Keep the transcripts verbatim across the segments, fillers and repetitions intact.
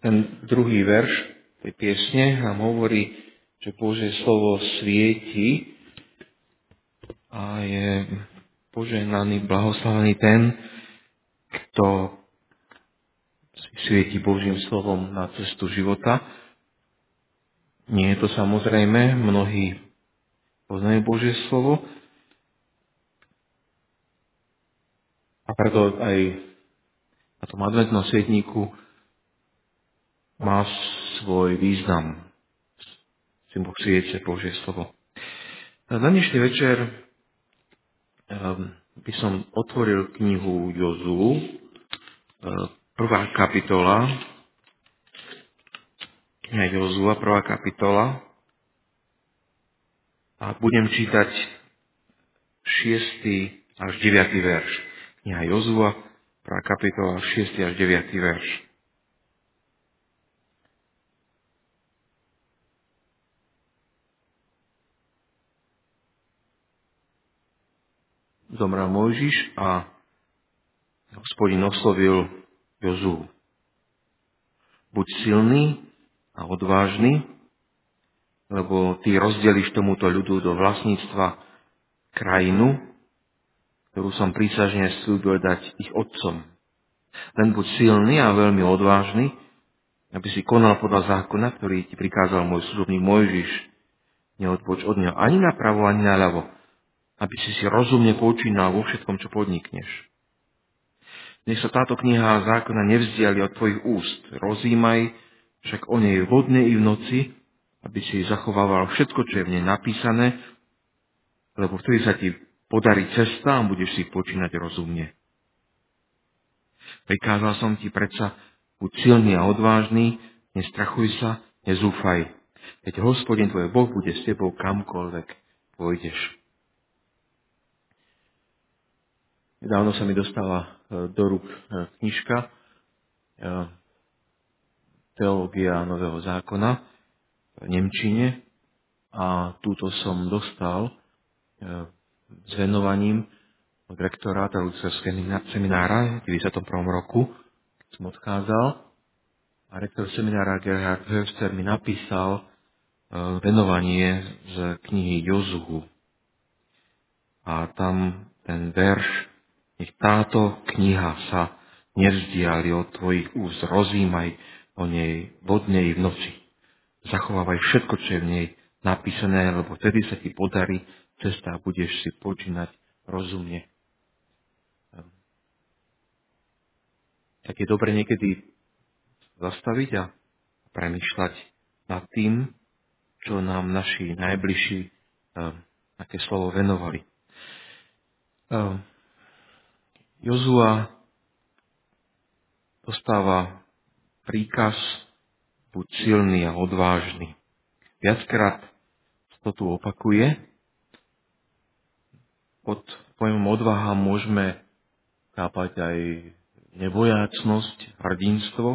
Ten druhý verš tej piesne nám hovorí, že Božie slovo svieti a je požehnaný, blahoslavený ten, kto si svieti Božím slovom na cestu života. Nie je to samozrejme, mnohí poznajú Božie slovo a preto aj na tom adventnom svietníku má svoj význam. Si Boh sviete Božie slovo. Na dnešný večer um, by som otvoril knihu Jozú, um, prvá kapitola, kniha Jozua, prvá kapitola, a budem čítať šiesty až deviaty verš. Kniha Jozua, prvá kapitola, šiesty až deviaty verš. Zomrel Mojžiš a Hospodin oslovil Jozuu. Buď silný a odvážny, lebo ty rozdeliš tomuto ľudu do vlastníctva krajinu, ktorú som prísažne slúbil dať ich otcom. Len buď silný a veľmi odvážny, aby si konal podľa zákona, ktorý ti prikázal môj služobník Mojžiš. Neodboč od neho ani napravo, ani naľavo, aby si si rozumne počínal vo všetkom, čo podnikneš. Nech sa táto kniha zákona nevzdiali od tvojich úst. Rozímaj však o nej vodne i v noci, aby si zachovával všetko, čo je v nej napísané, lebo vtedy sa ti podarí cesta a budeš si počínať rozumne. Prikázal som ti predsa, buď silný a odvážny, nestrachuj sa, nezúfaj. Veď Hospodin tvoj Boh bude s tebou kamkoľvek pôjdeš. Nedávno sa mi dostala do rúk knižka Teológia nového zákona v nemčine a túto som dostal s venovaním od rektora teologického seminára v deväťdesiatom prvom roku, keď som odchádzal. A rektor seminára Gerhard Höfster mi napísal venovanie z knihy Jozuu. A tam ten verš: nech táto kniha sa nevzdiali od tvojich úst, rozímaj o nej vodne i v noci. Zachovávaj všetko, čo je v nej napísané, lebo vtedy sa ti podarí cesta a budeš si počínať rozumne. Tak je dobre niekedy zastaviť a premýšľať nad tým, čo nám naši najbližší uh, aké slovo venovali. Uh, Jozua dostáva príkaz: buď silný a odvážny. Viackrát to tu opakuje. Pod pojmom odvaha môžeme chápať aj nebojácnosť, hrdinstvo.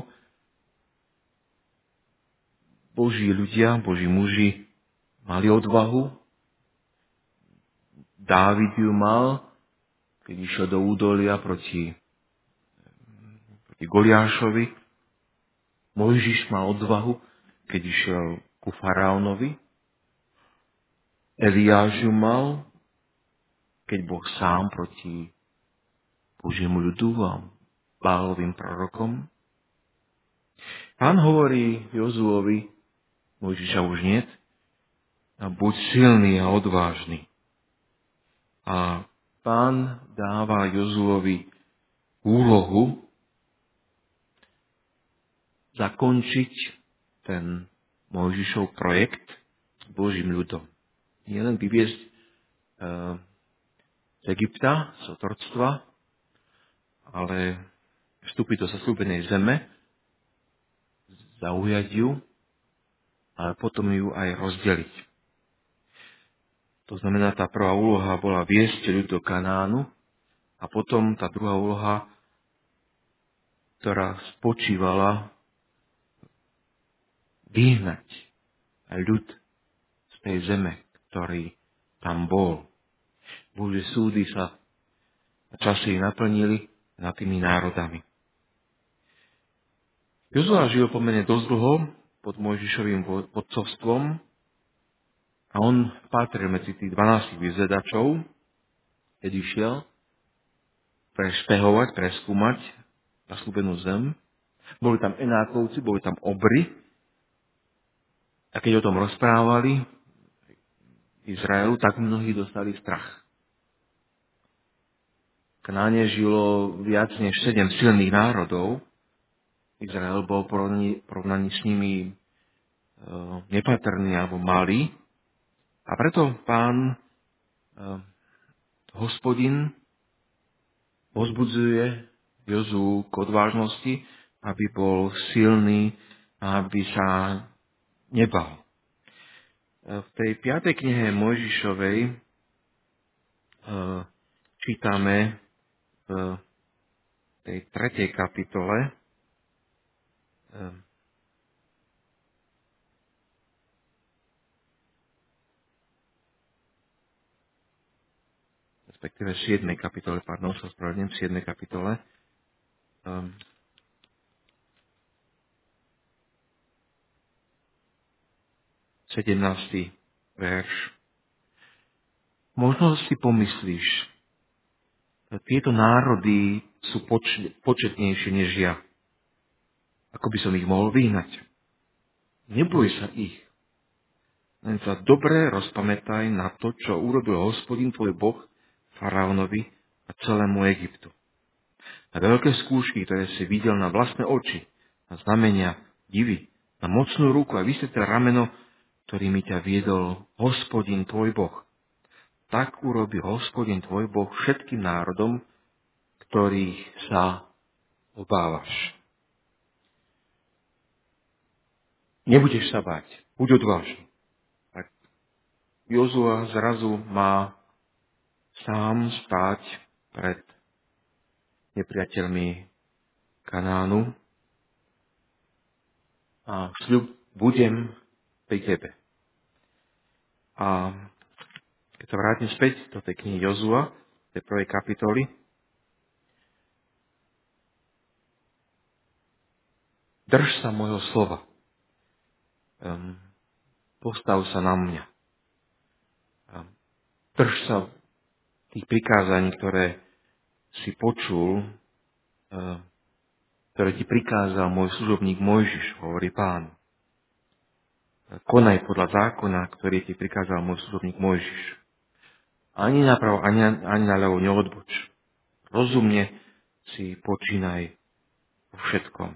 Boží ľudia, Boží muži mali odvahu. Dávid ju mal, keď išiel do údolia proti, proti Goliášovi. Mojžiš mal odvahu, keď išiel ku faraónovi. Eliáš ju mal, keď Boh sám proti Božiemu ľudu a Bálovým prorokom. Pán hovorí Jozuovi, Mojžiša už niet, a buď silný a odvážny. A Pán dáva Jozuovi úlohu zakončiť ten Mojžišov projekt s Božím ľudom. Nie len vyviesť e, z Egypta, z otroctva, ale vstúpiť do zasľúbenej zeme, zaujať ju, ale potom ju aj rozdeliť. To znamená, tá prvá úloha bola viesť ľud do Kanánu a potom tá druhá úloha, ktorá spočívala vyhnať aj ľud z tej zeme, ktorý tam bol. Božie súdy sa časy naplnili nad tými národami. V Jozua žil pomerne dosť dlho pod Mojžišovým vodcovstvom a on patril medzi tých dvanástich vyzvedačov, keď išiel prešpehovať, preskúmať zasľúbenú zem. Boli tam Enákovci, boli tam Obry a keď o tom rozprávali Izraelu, tak mnohí dostali strach. V Kanáne žilo viac než sedem silných národov. Izrael bol v porovnaní, porovnaní s nimi e, nepatrný alebo malý. A preto pán e, Hospodin pozbudzuje Jozú k odvážnosti, aby bol silný a aby sa nebal. V tej piatej knihe Mojžišovej e, čítame v tej tretej kapitole e, respektíve v siedmej kapitole, pardon, sa spravedlňujem, v siedmej kapitole, um, sedemnásty verš. Možno si pomyslíš, že tieto národy sú poč- početnejšie než ja. Ako by som ich mohol vyhnať? Neboj sa ich. Len sa dobre rozpamätaj na to, čo urobil Hospodin tvoj Boh faraónovi a celému Egyptu. Na veľké skúšky, ktoré si videl na vlastné oči, na znamenia, divy, na mocnú ruku a vysveté rameno, ktorými ťa viedol Hospodin tvoj Boh. Tak urobí Hospodin tvoj Boh všetkým národom, ktorých sa obávaš. Nebudeš sa báť, buď odvážny. Tak Jozua zrazu má sám stáť pred nepriateľmi Kanánu a sľub budem pri tebe. A keď sa vrátim späť do tej knihy Jozua, tej prvej kapitoly, drž sa môjho slova. Um, postav sa na mňa. Um, drž sa tých prikázaní, ktoré si počul, um, ktoré ti prikázal môj služobník Mojžiš, hovorí Pán. Konaj podľa zákona, ktorý ti prikázal môj služobník Mojžiš. Ani napravo, ani, ani naľavo neodboč. Rozumne si počínaj vo všetkom.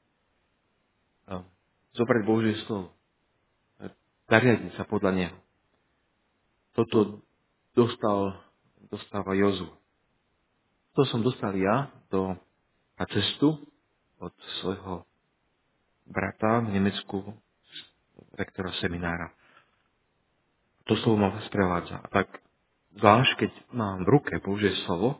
Zobrať Božie slovo. Zariadiť sa podľa neho. Toto dostal, dostáva Jozu. To som dostal ja do, na cestu od svojho brata v Nemecku, rektora seminára. To slovo ma sprevádza. A tak zvlášť, keď mám v ruke Božie slovo,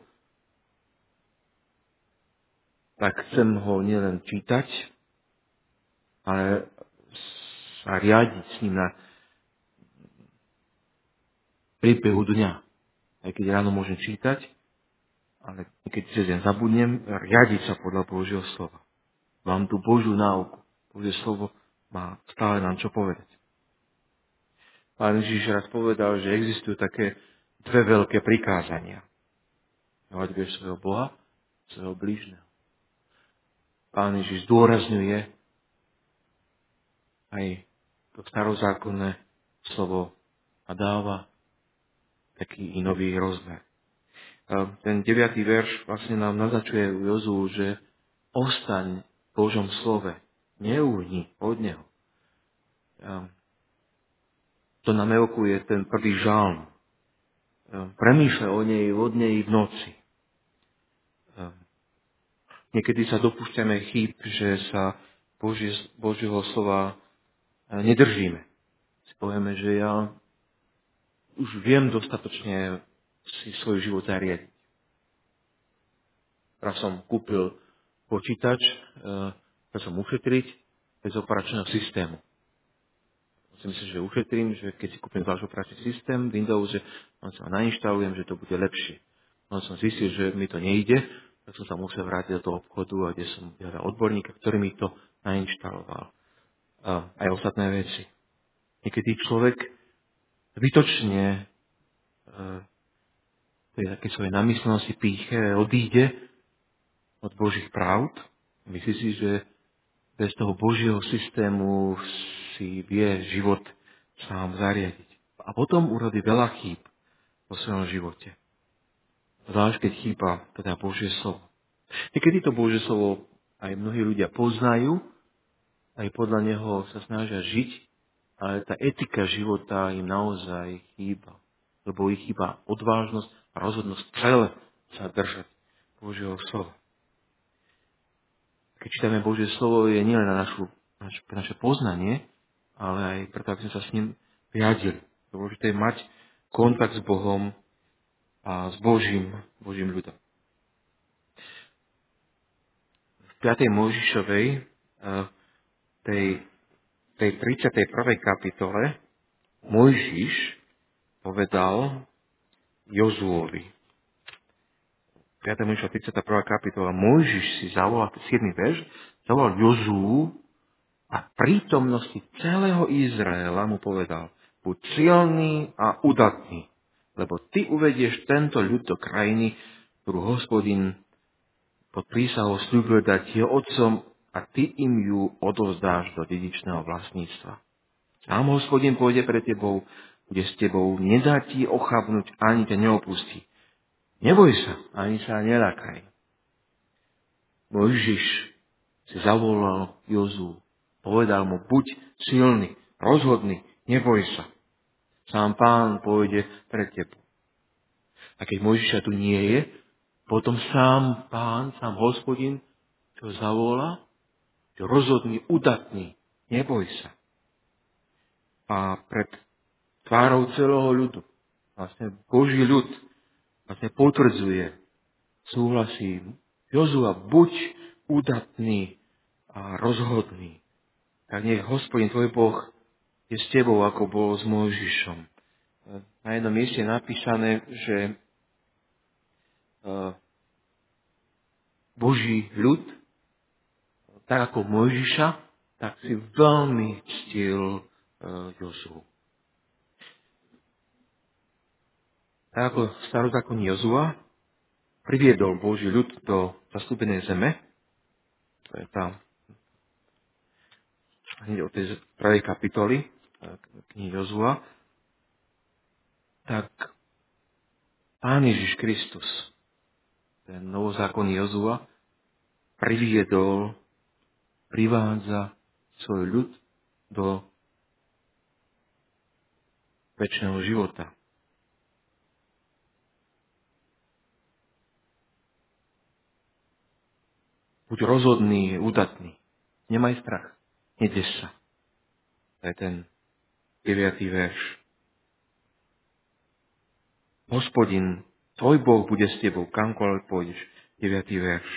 tak chcem ho nielen čítať, ale sa riadiť s ním na priebehu dňa. Aj keď ráno môžem čítať, ale keď cez deň zabudnem, riadiť sa podľa Božieho slova. Mám tu Božiu náuku. Božie slovo má stále nám čo povedať. Pán Ježiš raz povedal, že existujú také dve veľké prikázania. Milovať budeš svojho Boha, svojho blížneho. Pán Ježiš zdôrazňuje aj to starozákonné slovo a dáva taký nový rozmer. Ten deviatý verš vlastne nám naznačuje u Jozú, že ostaň v Božom slove, neúhni od neho. To nám evokuje ten prvý žalm. Premýšľaj o nej, od nej v noci. Niekedy sa dopúšťame chýb, že sa Božie, Božieho slova nedržíme. Si povieme, že ja už viem dostatočne si svoj život zariadiť. Raz som kúpil počítač, chcel som ušetriť bez operačného systému. Si myslím, že ušetrím, že keď si kúpim zvlášť operačný systém Windows, že on sa nainštalujem, že to bude lepšie. On som zistil, že mi to nejde, tak som sa musel vrátiť do toho obchodu, a kde som hľadal odborníka, ktorý mi to nainštaloval. A aj ostatné veci. Niekedy človek zbytočne e, tej také svojej namyslenosti pýche odíde od Božích pravd. Myslí si, že bez toho Božieho systému si vie život sám zariadiť. A potom urobí veľa chýb vo svojom živote. Zvlášť, keď chýba teda Božie slovo. Niekedy to Božie slovo aj mnohí ľudia poznajú, aj podľa neho sa snažia žiť, ale tá etika života im naozaj chýba. Lebo ich chýba odvážnosť a rozhodnosť celé sa držať Božieho slova. Keď čítame Božie slovo, je nielen na našu, naš, naše poznanie, ale aj preto, aby sme sa s ním riadili. Dôležité je mať kontakt s Bohom a s Božím, Božím ľudom. V piatej Mojžišovej, tej, tej tridsiatej prvej kapitole, Mojžiš povedal Jozuovi. piata Mojžišova tridsiata prvá kapitola. Mojžiš si zavolal, siedmy verš, zavolal Jozuu a v prítomnosti celého Izraela mu povedal: buď silný a udatný, lebo ty uvedieš tento ľud do krajiny, ktorú Hospodin pod prísahou sľúbil dať jeho otcom, a ty im ju odovzdáš do dedičného vlastníctva. Sám Hospodin pôjde pre tebou, bude s tebou, nedá ti ochabnúť, ani ťa neopustí. Neboj sa, ani sa neľakaj. Mojžiš si zavolal Jozú. Povedal mu: buď silný, rozhodný, neboj sa. Sám Pán pôjde pred tebou. A keď Mojžiša tu nie je, potom sám Pán, sám Hospodin, čo zavolá, čo rozhodný, udatný, neboj sa. A pred tvárou celého ľudu, vlastne Boží ľud, vlastne potvrdzuje, súhlasí: Jozua, buď udatný a rozhodný. Tak nech Hospodin tvoj Boh je s tebou, ako bol s Mojžišom. Na jednom mieste je napísané, že Boží ľud, tak ako Mojžiša, tak si veľmi ctil Jozuu. Tak ako starozákonný Jozua priviedol Boží ľud do zasľúbenej zeme, to je tam hneď od tej prvej kapitoly knihy Jozua, tak Pán Ježiš Kristus, ten novozákonný Jozua, priviedol, privádza svoj ľud do večného života. Buď rozhodný, udatný. Nemaj strach. Nedeš sa. To je ten deviatý verš. Hospodin, tvoj Boh bude s tebou, kamkoľvek pôjdeš. deviatý verš.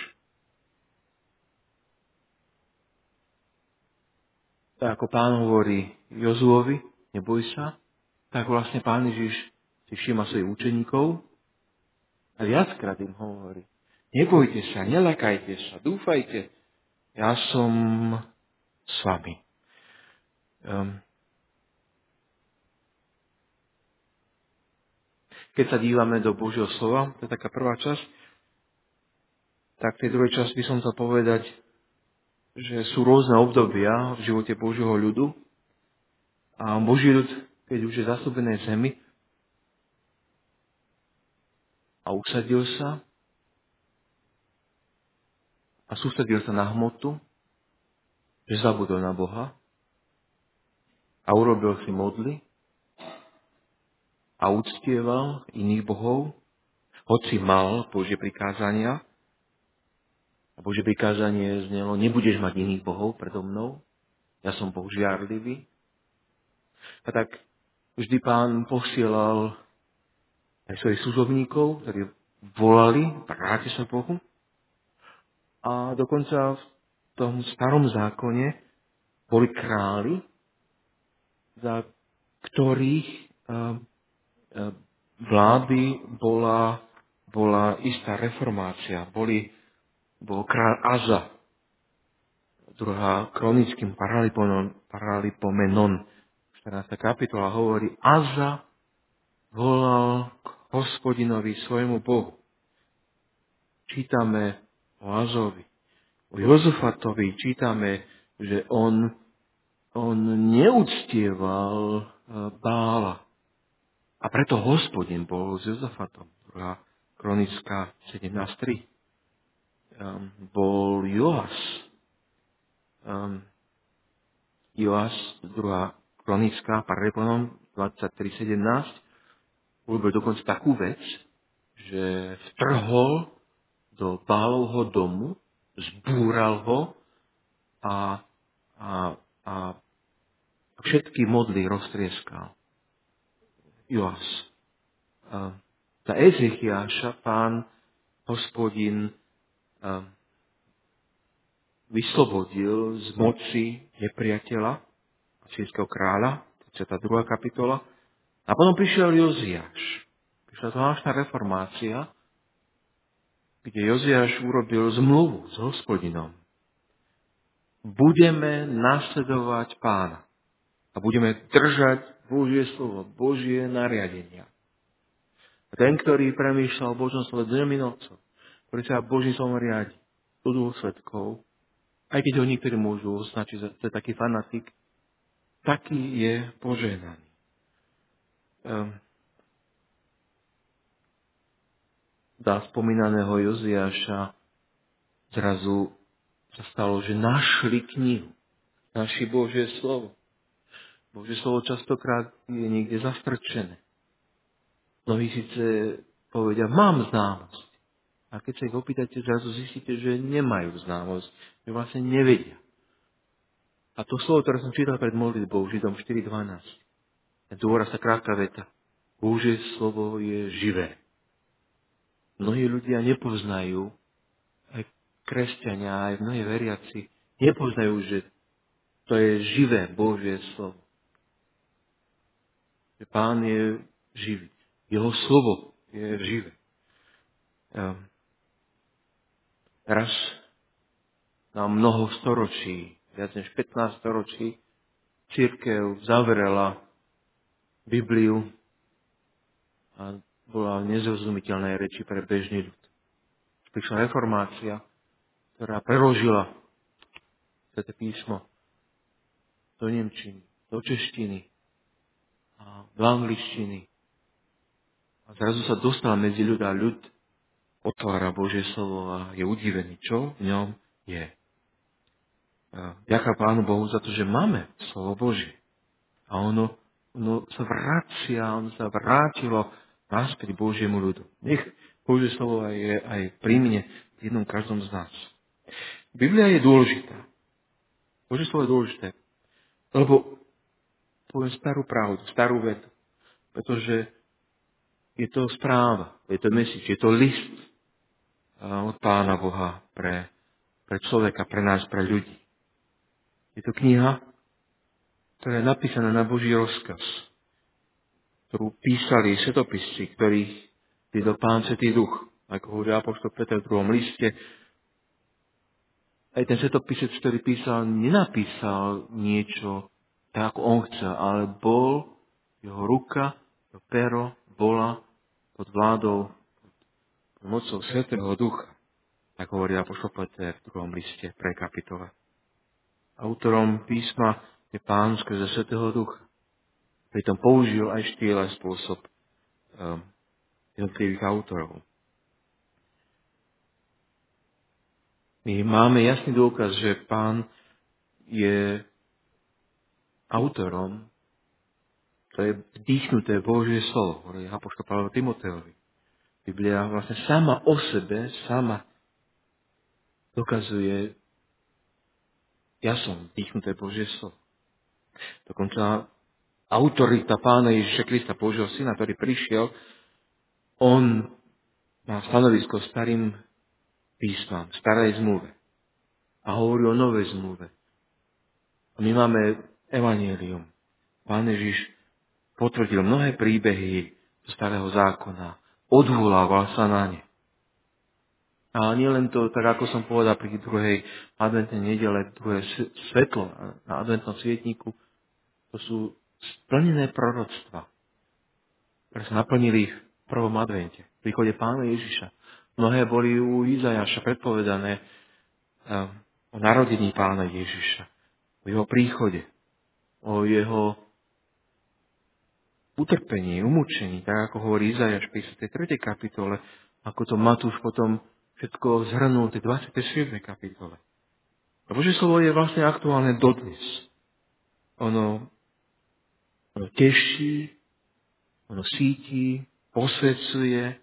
Tak ako Pán hovorí Jozuovi, neboj sa, tak vlastne Pán Ježiš si všíma svojich učeníkov a viackrát im hovorí: nebojte sa, nelakajte sa, dúfajte, ja som s vami. Um, keď sa dívame do Božieho slova, to je taká prvá časť, tak v tej druhej časti by som chcel povedať, že sú rôzne obdobia v živote Božieho ľudu a Boží ľud, keď už je v zasľúbenej zemi a usadil sa a sústredil sa na hmotu, že zabudol na Boha a urobil si modly a uctieval iných bohov, hoci mal Božie prikázania. A Božie prikázanie znelo: nebudeš mať iných bohov predo mnou, ja som Boh žiarlivý. A tak vždy Pán posielal aj svojich služobníkov, ktorí volali: vráťte sa k Bohu. A dokonca v tom starom zákone boli králi, za ktorých vlády bola, bola istá reformácia. Boli bol kráľ Aza, druhá kronickým paralipomenon, paralipomenon štrnásta kapitola hovorí, Aza volal k Hospodinovi svojmu Bohu. Čítame o Azovi. O Jozafatovi čítame, že on, on neúctieval Bála. A preto Hospodin bol s Jozafatom. Druhá kronická sedemnásť tri. Um, bol Joas. Um, Joas, druhá kronická, paraleponom dvadsaťtri sedemnásť. Urobil dokonca takú vec, že vtrhol do Bálovho domu, zbúral ho a, a, a všetky modly roztrieskal. Joas. A za Ezechiáša pán Hospodin a, vyslobodil z moci nepriateľa, asýrskeho kráľa, dvadsiata druhá kapitola. A potom prišiel Joziáš. Prišla zvláštna reformácia, kde Joziáš urobil zmluvu s Hospodinom. Budeme nasledovať pána a budeme držať Božie slovo, Božie nariadenia. A ten, ktorý premýšľal o Božom slove dňom i nocou, ktorý sa Božím slovom riadi, do dôsledkov, aj keď ho niektorí môžu označiť za to je taký fanatik, taký je požehnaný. Um, za spomínaného Joziáša zrazu sa stalo, že našli knihu, našli Božie slovo. Božie slovo častokrát je niekde zastrčené. Mnohí síce povedia, mám známosť. A keď sa ich opýtate, zrazu zistíte, že nemajú známosť, že vlastne nevedia. A to slovo, ktoré som čítal pred modlitbou, Židom štyri dvanásť, dôraz sa krátka veta. Božie slovo je živé. Mnohí ľudia nepoznajú, aj kresťania, aj mnohí veriaci, nepoznajú, že to je živé Božie slovo. Že Pán je živý. Jeho slovo je živé. Um, raz na mnoho storočí, viac než pätnásť storočí, cirkev zavrela Bibliu a bola v nezrozumiteľnej reči pre bežný ľud. Prišla reformácia, ktorá preložila toto písmo do nemčiny, do češtiny a do angličtiny. A zrazu sa dostala medzi ľud a ľud otvára Božie slovo a je udivený, čo v ňom je. Ďaká Pánu Bohu za to, že máme slovo Božie. A ono, ono sa vracia, ono sa vrátilo naspäť Božiemu ľudu. Nech Božie slovo aj, je, aj pri mne, v jednom každom z nás. Biblia je dôležitá. Božie slovo je dôležité. Lebo poviem starú pravdu, starú vetu. Pretože je to správa, je to message, je to list od Pána Boha pre, pre človeka, pre nás, pre ľudí. Je to kniha, ktorá je napísaná na Boží rozkaz, ktorú písali svetopisci, ktorých viedol Pán Svätý Duch. Ako hovorí apoštol Peter v druhom liste, aj ten svetopisec, ktorý písal, nenapísal niečo tak, ako on chcel, ale bol jeho ruka, jeho pero bola pod vládou, pod mocou Svätého Ducha. Tak hovorí apoštol Peter v druhom liste pre kapitole. Autorom písma je Pán skrze Svätého Ducha. Pritom použil aj štýl a spôsob um, jednotlivých autorov. My máme jasný dôkaz, že Pán je autorom, to je vdýchnuté Božie slovo, hovorí apoštol Pavol Timoteovi. Biblia vlastne sama o sebe, sama dokazuje, ja som vdýchnuté Božie slovo. Dokonca autorita Pána Ježiša Krista, Božieho Syna, ktorý prišiel, on má stanovisko starým písmam, starej zmluve. A hovorí o novej zmluve. A my máme evanjelium. Pán Ježiš potvrdil mnohé príbehy zo starého zákona. Odvolával sa na ne. A nie len to, tak ako som povedal pri druhej adventnej nedele, druhé svetlo na adventnom svietniku, to sú splnené proroctva, ktoré sa naplnili v prvom advente, v príchode Pána Ježiša. Mnohé boli u Izajaša predpovedané o narodení Pána Ježiša, o jeho príchode, o jeho utrpení, umúčení, tak ako hovorí Izajaš v päťdesiatej tretej kapitole, ako to Matúš potom všetko zhrnul v tej dvadsiatej siedmej kapitole. A Božie slovo je vlastne aktuálne dodnes. Ono, ono teší, ono síti, posvedzuje.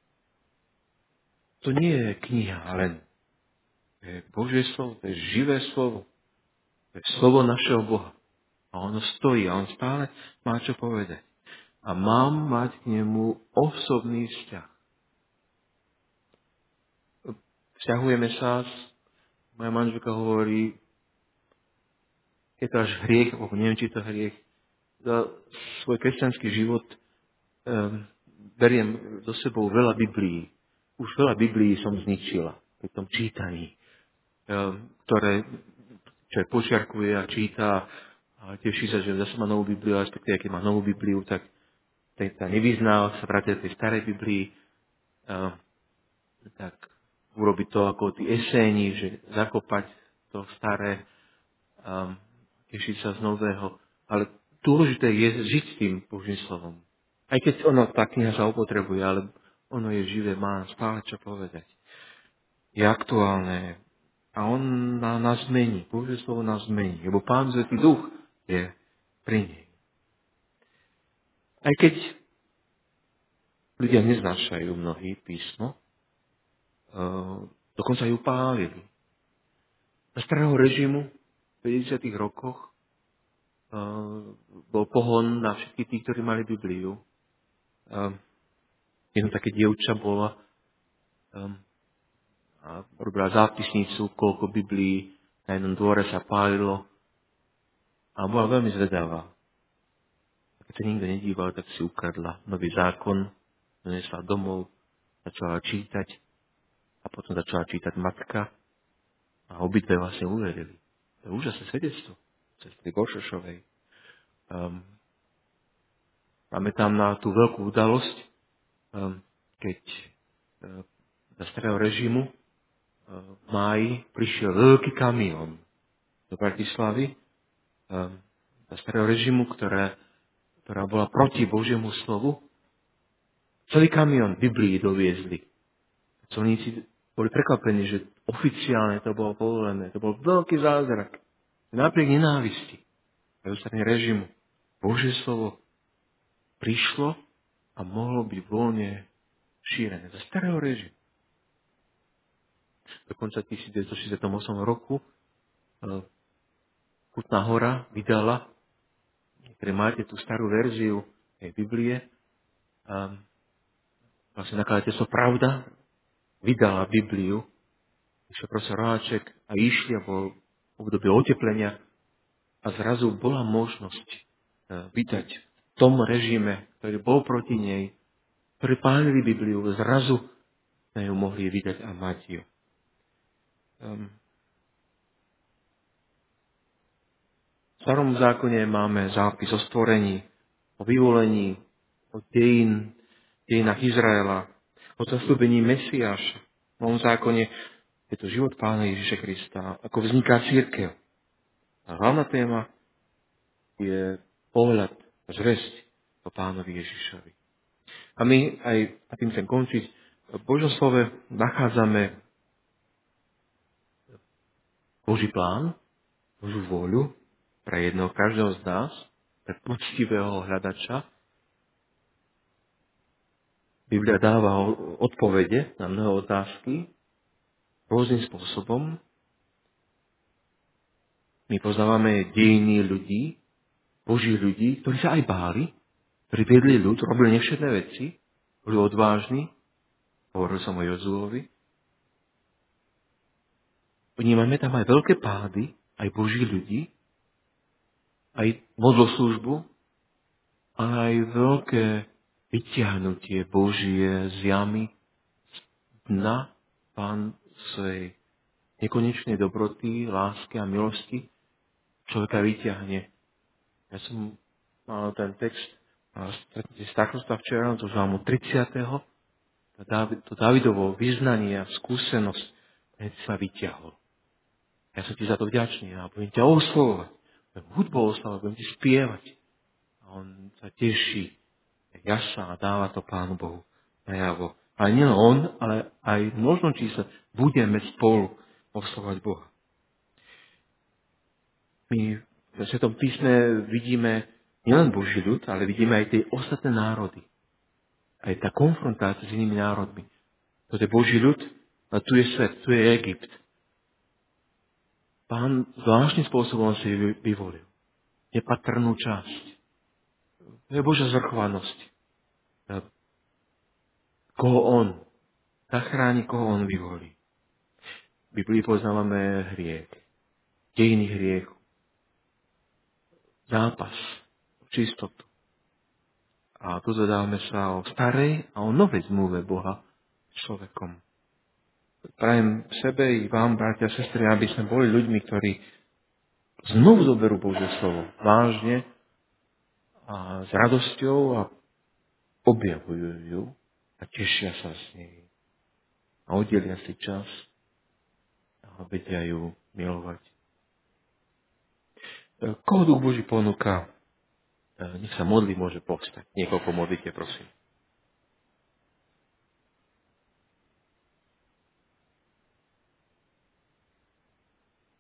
To nie je kniha len. To je Božie slovo, to je živé slovo. To je slovo našeho Boha. A ono stojí a on stále má čo povedať. A mám mať k nemu osobný vzťah. Vzťahujeme sa, moja manželka hovorí, je to až hriech, alebo neviem, či to hriech, za svoj kresťanský život um, beriem do sebou veľa Biblií. Už veľa Biblií som zničila pri tom čítaní, um, ktoré človek počiarkuje a číta a teší sa, že zase má novú Bibliu, a respektíve, keď má novú Bibliu, tak tá nevyzná, sa vrátia tej starej Biblii, um, tak urobiť to ako tí eséni, že zakopať to staré, um, tešiť sa z nového. Ale dôležité je žiť s tým Božím slovom. Aj keď ono, tá kniha sa opotrebuje, ale ono je živé, má stále čo povedať. Je aktuálne. A on na, nás mení. Božie slovo nás mení. Lebo Pán Svätý Duch je pri nej. Aj keď ľudia neznášajú mnohí písmo, uh, dokonca ju pálili. Za starého režimu v päťdesiatych rokoch uh, bol pohon na všetkých tých, ktorí mali Bibliu. Uh, jedno také dievča bola um, a robila zápisnicu, koľko Biblií na jednom dvore sa pálilo a bola veľmi zvedavá. A keď sa nikto nedíval, tak si ukradla nový zákon, donesla domov, začala čítať a potom začala čítať matka a obidve vlastne uverili. To je úžasné svedectvo sestry Gošošovej. Um, máme tam na tú veľkú udalosť, um, keď uh, za starého režimu v máji prišiel veľký kamión do Bratislavy um, za starého režimu, ktoré, ktorá bola proti Božiemu slovu. Celý kamión Biblii doviezli. Colníci boli prekvapení, že oficiálne to bolo povolené. To bol veľký zázrak. Napriek nenávisti a zostane režimu Božie slovo prišlo a mohlo byť voľne šírené za starého režimu. Dokonca v devätnásťstošesťdesiatom roku Kutná Hora vydala, ktoré máte tú starú verziu tej Biblie, a vlastne nakladateľstvo Pravda vydala Bibliu, išiel profesor Roháček a išli a bol v období oteplenia a zrazu bola možnosť vydať v tom režime, ktorý bol proti nej, ktorí pálili Bibliu, zrazu na ju mohli vydať a mať ju. Um, v starom zákone máme zápis o stvorení, o vyvolení, o dejín, dejinách Izraela, o zasľúbení Mesiáša. V novom zákone je to život Pána Ježiša Krista, ako vzniká cirkev. A hlavná téma je pohľad, zresť po Pánovi Ježišovi. A my aj, a tým chcem končiť, v Božom slove nachádzame Boží plán, Božú vôľu pre jedného každého z nás, pre poctivého hľadača. Biblia dáva odpovede na mnohé otázky rôznym spôsobom. My poznávame dejiny ľudí, Božích ľudí, ktorí sa aj báli, ktorí viedli ľud, robili nevšetné veci, boli odvážni. Hovoril som o Jozuovi. Vnímame tam aj veľké pády, aj Božích ľudí, aj modloslúžbu, ale aj veľké vyťahnutie Božie z jamy, z dna, Pán svojej nekonečnej dobroty, lásky a milosti človeka vyťahne. Ja som mal ten text a stretnutie Stachrosta včera, to žalmu tridsiateho To, Dávid, to Dávidovo vyznanie a skúsenosť, ten sa vyťahol. Ja som ti za to vďačný a budem ťa oslovovať. Budem hudbou oslovovať, budem ti spievať. A on sa teší, jasá a dáva to Pánu Bohu najavo. A nie on, ale aj v množnom čísle budeme spolu oslovať Boha. My v Svetom písme vidíme nielen Boží ľud, ale vidíme aj tie ostatné národy. Aj tá konfrontácia s inými národmi. To je Boží ľud, a tu je svet, tu je Egypt. Pán zvláštnym spôsobom si vyvolil nepatrnú časť. To je Božia zvrchovanosť. Koho on zachráni, koho on vyvolí. V Biblii poznávame hriech, dejiny hriechu, zápas, čistotu. A tu zadávame sa o starej a o novej zmluve Boha s človekom. Prajem sebe i vám, bratia a sestry, aby sme boli ľuďmi, ktorí znovu zoberú Božie slovo vážne a s radosťou a objavujú ju a tešia sa z nej. A oddelia si čas a vedia ju milovať. Koho Duch Boží ponúka, nech sa modlí, môže povstať. Niekoľko modlite, prosím.